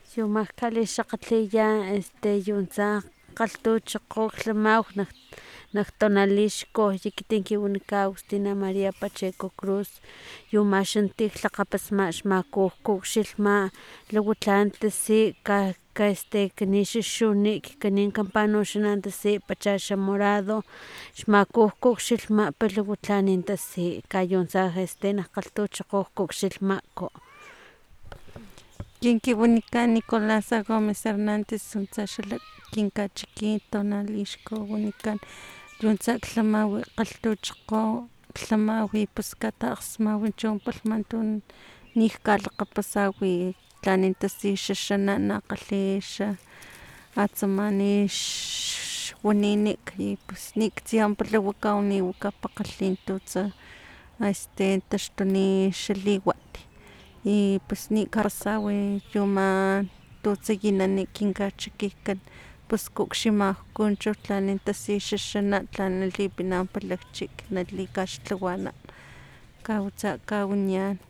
Yumak kali xakgatliya yuntsa kgalhtuchokgo lhamaw nak tonalixco ekitin kiwanikaw Agustina Maria Pacheco Cruz yu maxan tik lhakgapasma xmakujku xilhma luego tlan tasi kanixuxunik kanin kampanuxama tasi pachaxa morado xmakujku xilhma pero luego tlanin tasi kayuntsa nak kgalhtuchokgo xilhmakgo kin kiwanikan Nicolasa Gomez Hernandez yuntsa xala kin kachiki tonalixco wanikan yuntsa lhamawi kgalhtuchokgo lhamawi pus katakgsmawi cho palhma tu nikkalakgapasawi tlanin tasi xaxana nakgalhi atsamani xwaninik y pus niktsiya lhawaka niwaka pakgalhin tutsa taxtuni xaliwat y pus nikkapasawi chu ama tutsa ekinani kin kachikikan pus kukximajku chu tlanin tasi xaxana tlanin lipina palakchik nali kaxtlawanan kawatsa kawaniyan